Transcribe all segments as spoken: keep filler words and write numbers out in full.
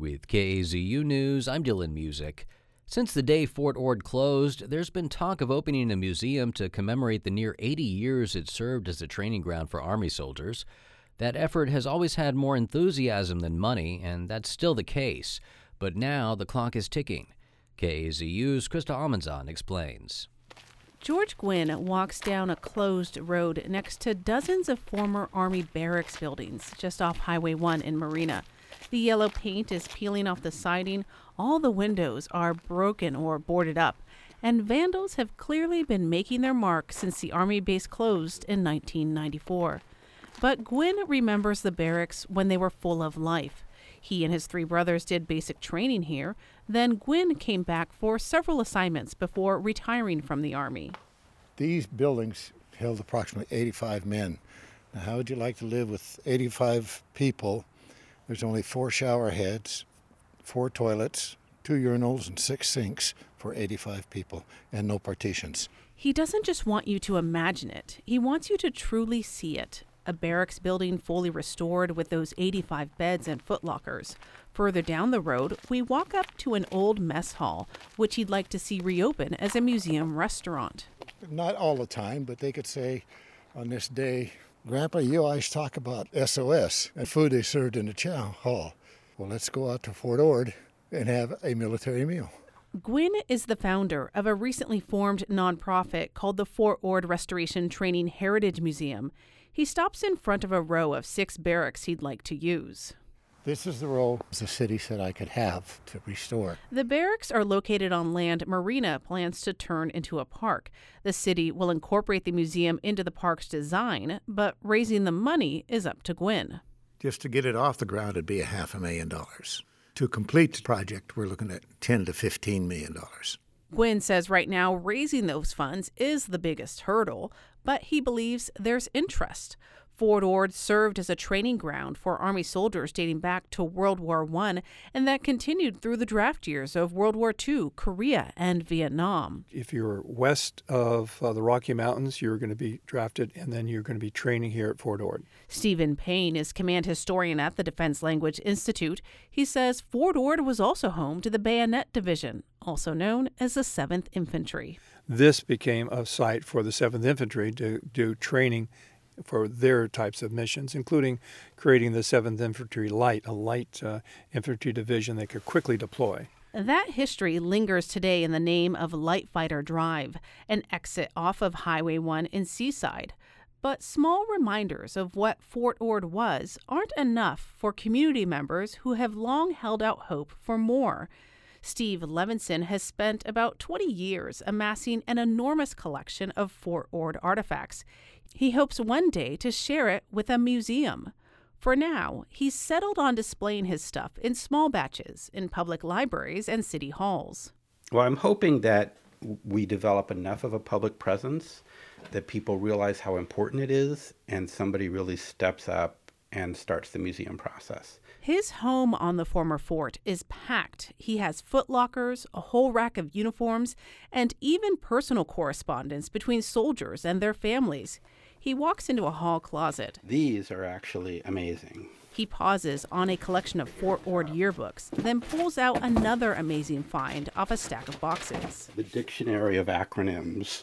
With K A Z U News, I'm Dylan Music. Since the day Fort Ord closed, there's been talk of opening a museum to commemorate the near eighty years it served as a training ground for Army soldiers. That effort has always had more enthusiasm than money, and that's still the case. But now the clock is ticking. K A Z U's Krista Almanzon explains. George Gwynn walks down a closed road next to dozens of former Army barracks buildings just off Highway one in Marina. The yellow paint is peeling off the siding, all the windows are broken or boarded up, and vandals have clearly been making their mark since the Army base closed in nineteen ninety-four. But Gwynn remembers the barracks when they were full of life. He and his three brothers did basic training here. Then Gwynn came back for several assignments before retiring from the Army. These buildings held approximately eighty-five men. Now, how would you like to live with eighty-five people? There's only four shower heads, four toilets, two urinals, and six sinks for eighty-five people, and no partitions. He doesn't just want you to imagine it. He wants you to truly see it. A barracks building fully restored with those eighty-five beds and footlockers. Further down the road, we walk up to an old mess hall, which he'd like to see reopen as a museum restaurant. Not all the time, but they could say on this day, Grandpa, you always talk about S O S and food they served in the chow hall. Well, let's go out to Fort Ord and have a military meal. Gwynn is the founder of a recently formed nonprofit called the Fort Ord Restoration Training Heritage Museum. He stops in front of a row of six barracks he'd like to use. This is the row the city said I could have to restore. The barracks are located on land Marina plans to turn into a park. The city will incorporate the museum into the park's design, but raising the money is up to Gwynn. Just to get it off the ground, it'd be a half a million dollars. To complete the project, we're looking at ten to fifteen million dollars. Gwynn says right now raising those funds is the biggest hurdle, but he believes there's interest. Fort Ord served as a training ground for Army soldiers dating back to World War One, and that continued through the draft years of World War Two, Korea, and Vietnam. If you're west of uh, the Rocky Mountains, you're going to be drafted, and then you're going to be training here at Fort Ord. Stephen Payne is command historian at the Defense Language Institute. He says Fort Ord was also home to the Bayonet Division, also known as the seventh Infantry. This became a site for the seventh Infantry to do training for their types of missions, including creating the seventh Infantry Light, a light uh, infantry division that could quickly deploy. That history lingers today in the name of Light Fighter Drive, an exit off of Highway one in Seaside. But small reminders of what Fort Ord was aren't enough for community members who have long held out hope for more. Steve Levinson has spent about twenty years amassing an enormous collection of Fort Ord artifacts. He hopes one day to share it with a museum. For now, he's settled on displaying his stuff in small batches in public libraries and city halls. Well, I'm hoping that we develop enough of a public presence that people realize how important it is and somebody really steps up and starts the museum process. His home on the former fort is packed. He has footlockers, a whole rack of uniforms, and even personal correspondence between soldiers and their families. He walks into a hall closet. These are actually amazing. He pauses on a collection of Fort Ord yearbooks, then pulls out another amazing find off a stack of boxes. The dictionary of acronyms,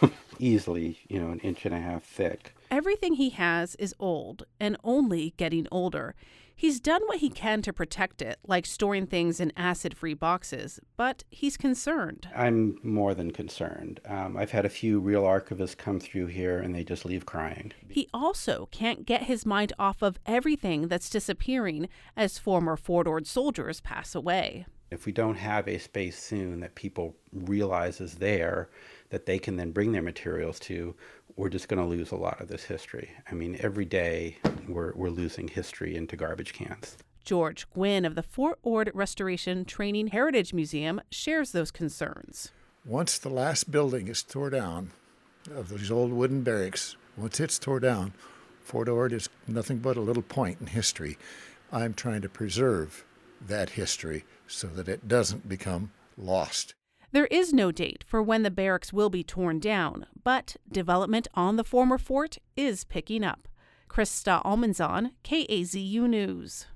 easily, you know, an inch and a half thick. Everything he has is old and only getting older. He's done what he can to protect it, like storing things in acid-free boxes, but he's concerned. I'm more than concerned. Um, I've had a few real archivists come through here and they just leave crying. He also can't get his mind off of everything that's disappearing as former Fort Ord soldiers pass away. If we don't have a space soon that people realize is there, that they can then bring their materials to, we're just going to lose a lot of this history. I mean, every day we're we're losing history into garbage cans. George Gwynn of the Fort Ord Restoration Training Heritage Museum shares those concerns. Once the last building is tore down, of these old wooden barracks, once it's tore down, Fort Ord is nothing but a little point in history. I'm trying to preserve that history so that it doesn't become lost. There is no date for when the barracks will be torn down, but development on the former fort is picking up. Krista Almanzon, K A Z U News.